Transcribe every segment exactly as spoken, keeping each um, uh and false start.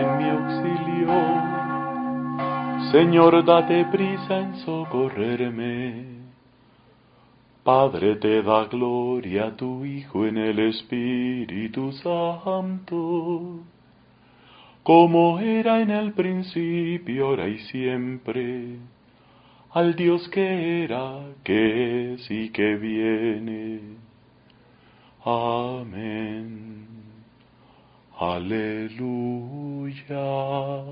en mi auxilio. Señor, date prisa en socorrerme. Padre, te da gloria a tu Hijo en el Espíritu Santo, como era en el principio, ahora y siempre, al Dios que era, que es y que viene. Amén. Aleluya.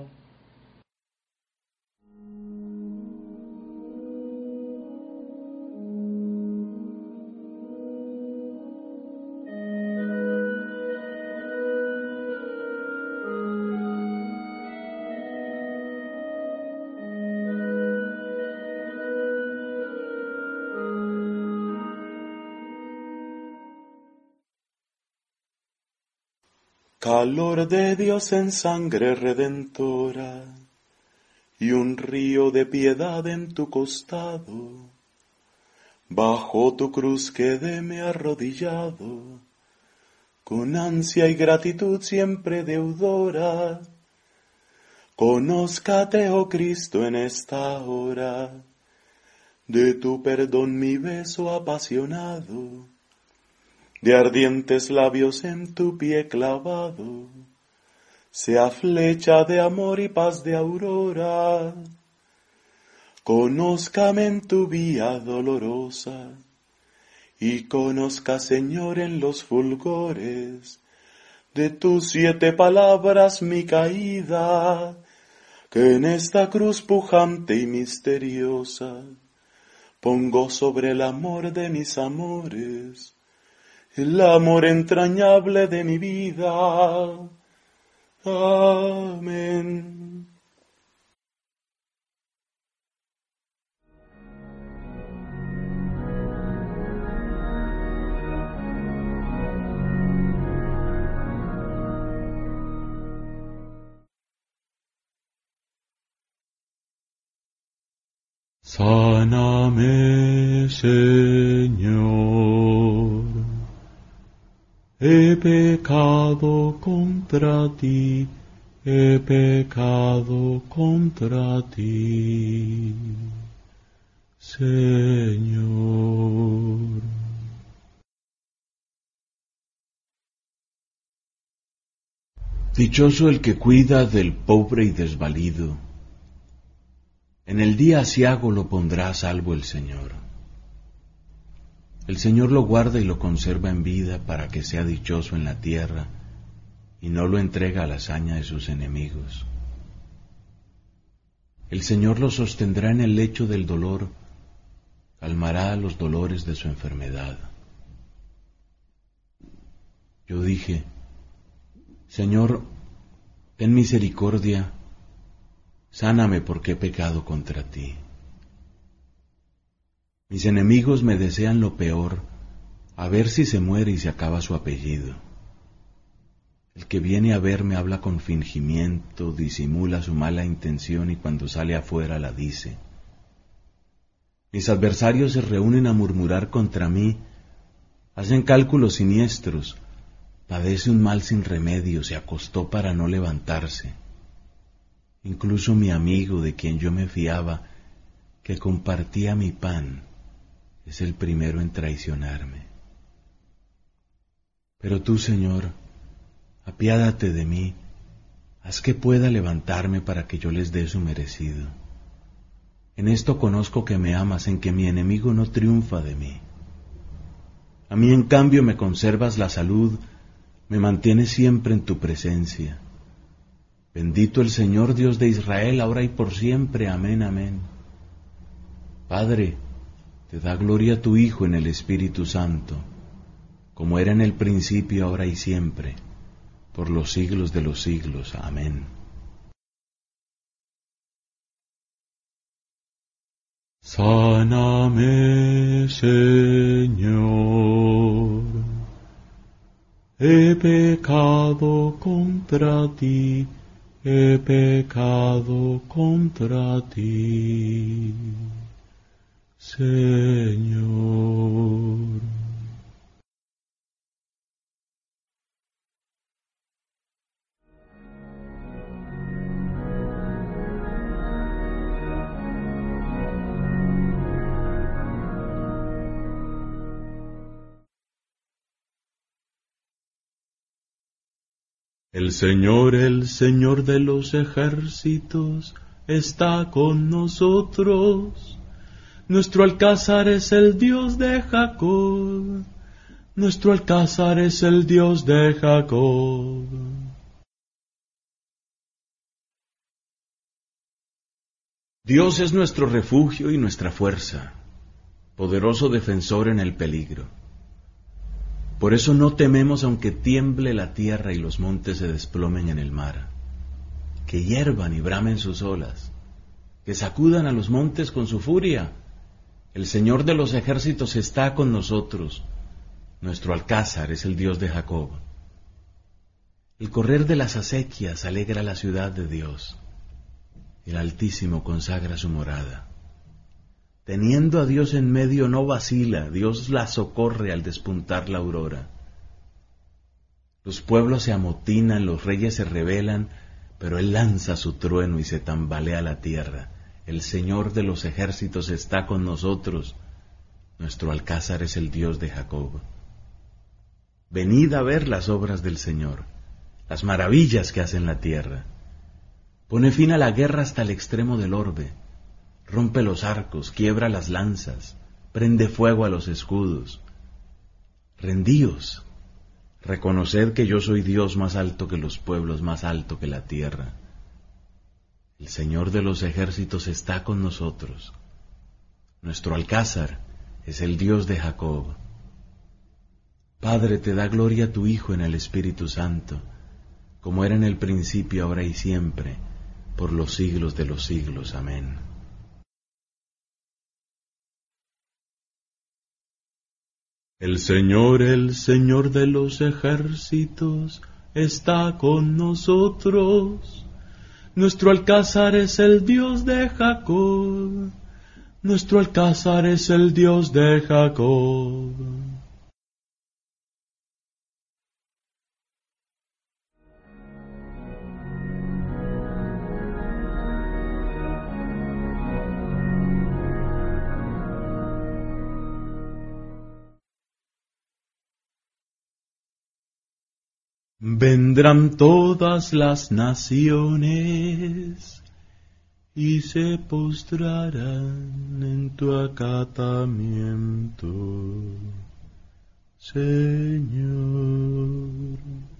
Calor de Dios en sangre redentora, y un río de piedad en tu costado. Bajo tu cruz quedéme arrodillado, con ansia y gratitud siempre deudora. Conózcate, oh Cristo, en esta hora, de tu perdón mi beso apasionado, de ardientes labios en tu pie clavado, sea flecha de amor y paz de aurora. Conózcame en tu vía dolorosa, y conozca, Señor, en los fulgores de tus siete palabras mi caída, que en esta cruz pujante y misteriosa pongo sobre el amor de mis amores, el amor entrañable de mi vida. Amén. Sáname, Señor. He pecado contra ti, he pecado contra ti, Señor. Dichoso el que cuida del pobre y desvalido. En el día aciago lo pondrá a salvo el Señor. El Señor lo guarda y lo conserva en vida para que sea dichoso en la tierra y no lo entrega a la hazaña de sus enemigos. El Señor lo sostendrá en el lecho del dolor, calmará los dolores de su enfermedad. Yo dije, Señor, ten misericordia, sáname porque he pecado contra ti. Mis enemigos me desean lo peor, a ver si se muere y se acaba su apellido. El que viene a verme habla con fingimiento, disimula su mala intención y cuando sale afuera la dice. Mis adversarios se reúnen a murmurar contra mí, hacen cálculos siniestros, padece un mal sin remedio, se acostó para no levantarse. Incluso mi amigo, de quien yo me fiaba, que compartía mi pan, es el primero en traicionarme. Pero tú, Señor, apiádate de mí, haz que pueda levantarme para que yo les dé su merecido. En esto conozco que me amas, en que mi enemigo no triunfa de mí. A mí, en cambio, me conservas la salud, me mantienes siempre en tu presencia. Bendito el Señor Dios de Israel, ahora y por siempre. Amén, amén. Padre, te da gloria a tu Hijo en el Espíritu Santo, como era en el principio, ahora y siempre, por los siglos de los siglos. Amén. Sáname, Señor. He pecado contra ti, he pecado contra ti, Señor. El Señor, el Señor de los ejércitos, está con nosotros. Nuestro alcázar es el Dios de Jacob. Nuestro alcázar es el Dios de Jacob. Dios es nuestro refugio y nuestra fuerza, poderoso defensor en el peligro. Por eso no tememos aunque tiemble la tierra y los montes se desplomen en el mar, que hiervan y bramen sus olas, que sacudan a los montes con su furia. El Señor de los ejércitos está con nosotros. Nuestro alcázar es el Dios de Jacob. El correr de las acequias alegra la ciudad de Dios. El Altísimo consagra su morada. Teniendo a Dios en medio no vacila, Dios la socorre al despuntar la aurora. Los pueblos se amotinan, los reyes se rebelan, pero Él lanza su trueno y se tambalea la tierra. El Señor de los ejércitos está con nosotros. Nuestro alcázar es el Dios de Jacob. Venid a ver las obras del Señor, las maravillas que hace en la tierra. Pone fin a la guerra hasta el extremo del orbe. Rompe los arcos, quiebra las lanzas, prende fuego a los escudos. Rendíos, reconoced que yo soy Dios más alto que los pueblos, más alto que la tierra. El Señor de los ejércitos está con nosotros. Nuestro alcázar es el Dios de Jacob. Padre, te da gloria a tu Hijo en el Espíritu Santo, como era en el principio, ahora y siempre, por los siglos de los siglos. Amén. El Señor, el Señor de los ejércitos, está con nosotros. Nuestro alcázar es el Dios de Jacob. Nuestro alcázar es el Dios de Jacob. Vendrán todas las naciones y se postrarán en tu acatamiento, Señor.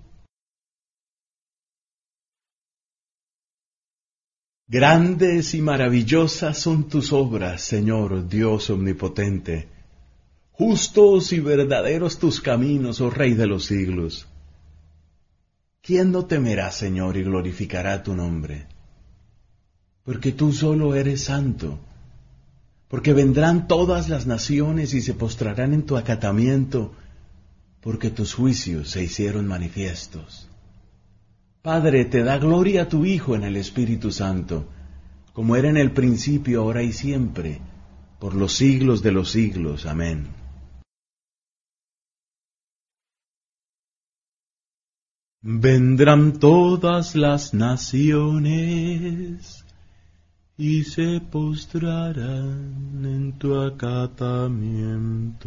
Grandes y maravillosas son tus obras, Señor Dios omnipotente. Justos y verdaderos tus caminos, oh Rey de los siglos. ¿Quién no temerá, Señor, y glorificará tu nombre? Porque tú solo eres santo, porque vendrán todas las naciones y se postrarán en tu acatamiento, porque tus juicios se hicieron manifiestos. Padre, te da gloria a tu Hijo en el Espíritu Santo, como era en el principio, ahora y siempre, por los siglos de los siglos. Amén. Vendrán todas las naciones y se postrarán en tu acatamiento,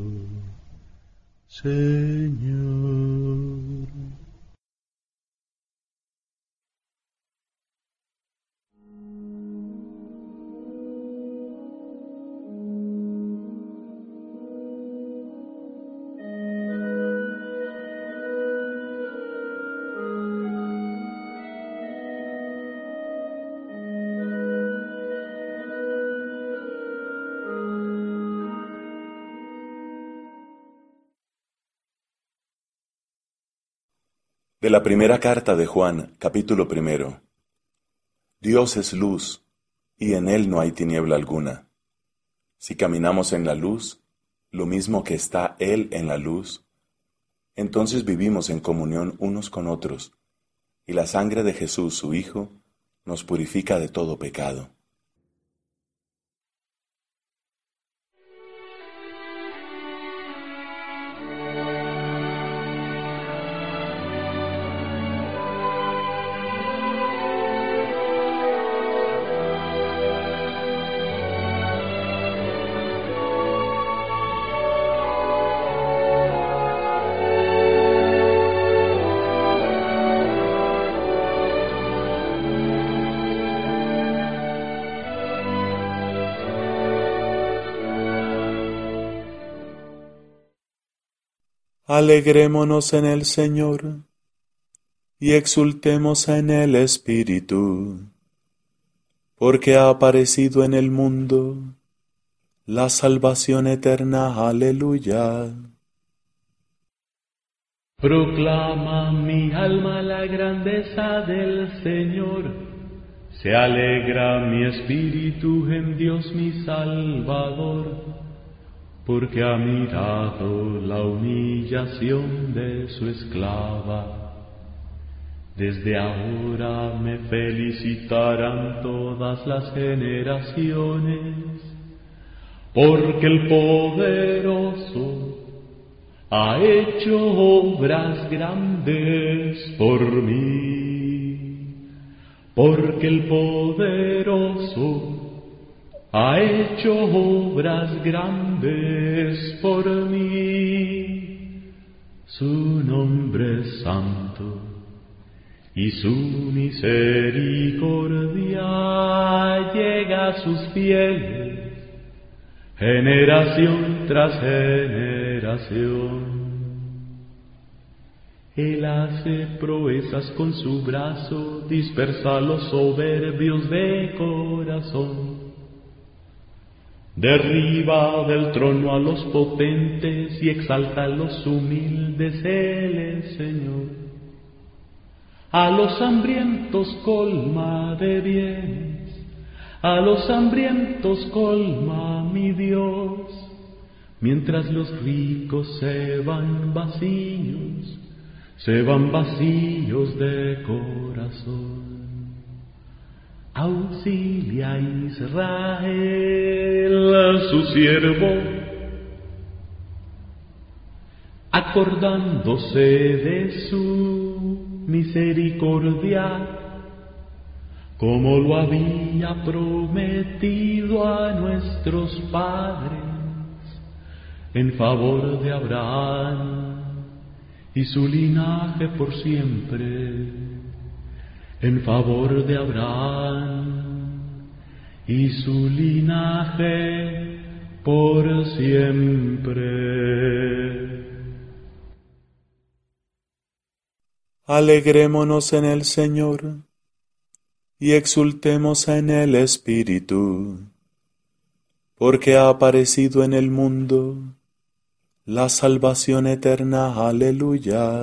Señor. De la primera carta de Juan, capítulo primero. Dios es luz, y en él no hay tiniebla alguna. Si caminamos en la luz, lo mismo que está Él en la luz, entonces vivimos en comunión unos con otros, y la sangre de Jesús, su Hijo, nos purifica de todo pecado. Alegrémonos en el Señor y exultemos en el Espíritu, porque ha aparecido en el mundo la salvación eterna. Aleluya. Proclama mi alma la grandeza del Señor, se alegra mi espíritu en Dios mi Salvador, porque ha mirado la humillación de su esclava. Desde ahora me felicitarán todas las generaciones, porque el poderoso ha hecho obras grandes por mí, porque el poderoso ha hecho obras grandes por mí. Su nombre es santo y su misericordia llega a sus fieles, generación tras generación. Él hace proezas con su brazo, dispersa a los soberbios de corazón. Derriba del trono a los potentes y exalta a los humildes. Él es Señor. A los hambrientos colma de bienes, a los hambrientos colma mi Dios, mientras los ricos se van vacíos, se van vacíos de corazón. Auxilia a Israel, su siervo, acordándose de su misericordia, como lo había prometido a nuestros padres, en favor de Abraham y su linaje por siempre, en favor de Abraham y su linaje por siempre. Alegrémonos en el Señor y exultemos en el Espíritu, porque ha aparecido en el mundo la salvación eterna. Aleluya.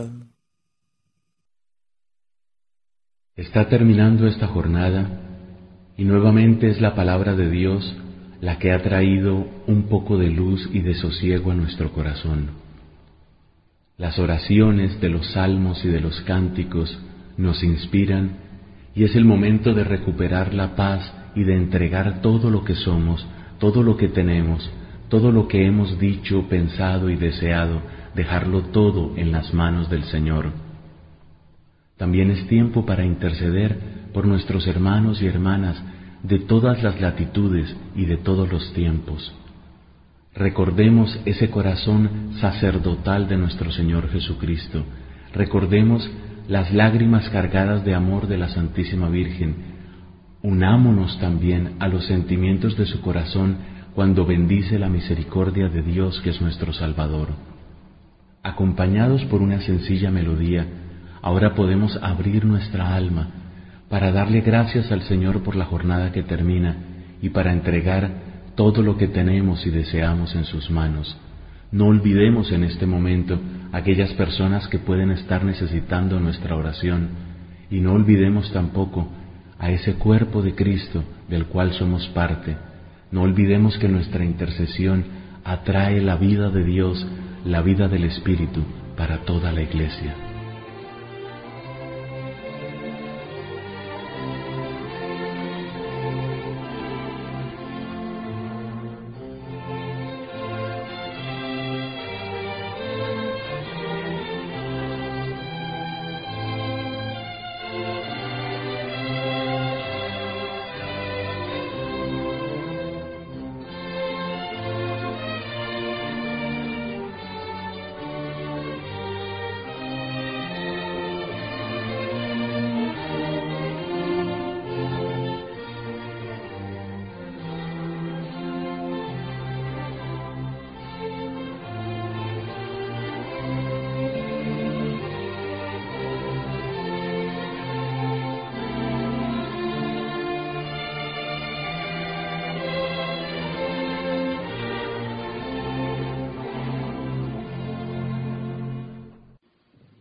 Está terminando esta jornada y nuevamente es la palabra de Dios la que ha traído un poco de luz y de sosiego a nuestro corazón. Las oraciones de los salmos y de los cánticos nos inspiran y es el momento de recuperar la paz y de entregar todo lo que somos, todo lo que tenemos, todo lo que hemos dicho, pensado y deseado, dejarlo todo en las manos del Señor. También es tiempo para interceder por nuestros hermanos y hermanas de todas las latitudes y de todos los tiempos. Recordemos ese corazón sacerdotal de nuestro Señor Jesucristo. Recordemos las lágrimas cargadas de amor de la Santísima Virgen. Unámonos también a los sentimientos de su corazón cuando bendice la misericordia de Dios, que es nuestro Salvador. Acompañados por una sencilla melodía, ahora podemos abrir nuestra alma para darle gracias al Señor por la jornada que termina y para entregar todo lo que tenemos y deseamos en sus manos. No olvidemos en este momento aquellas personas que pueden estar necesitando nuestra oración y no olvidemos tampoco a ese cuerpo de Cristo del cual somos parte. No olvidemos que nuestra intercesión atrae la vida de Dios, la vida del Espíritu para toda la Iglesia.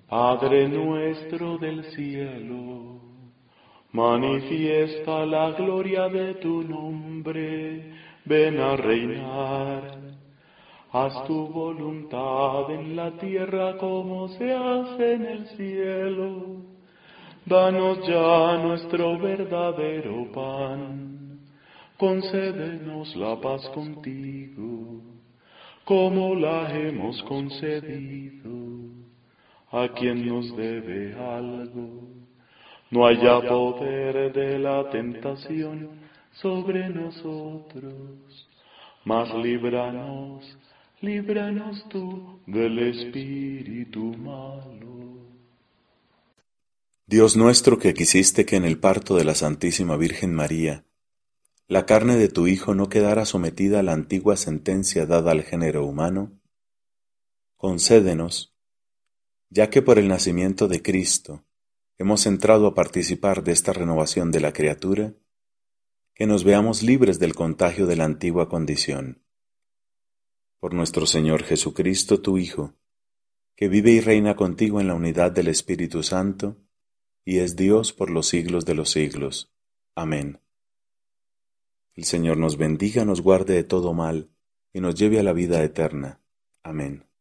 Padre nuestro del cielo, manifiesta la gloria de tu nombre, ven a reinar. Haz tu voluntad en la tierra como se hace en el cielo. Danos ya nuestro verdadero pan. Concédenos la paz contigo, como la hemos concedido a quien nos debe algo. No haya poder de la tentación sobre nosotros, mas líbranos, líbranos tú del espíritu malo. Dios nuestro, que quisiste que en el parto de la Santísima Virgen María la carne de tu Hijo no quedara sometida a la antigua sentencia dada al género humano, concédenos, ya que por el nacimiento de Cristo hemos entrado a participar de esta renovación de la criatura, que nos veamos libres del contagio de la antigua condición. Por nuestro Señor Jesucristo, tu Hijo, que vive y reina contigo en la unidad del Espíritu Santo, y es Dios por los siglos de los siglos. Amén. El Señor nos bendiga, nos guarde de todo mal, y nos lleve a la vida eterna. Amén.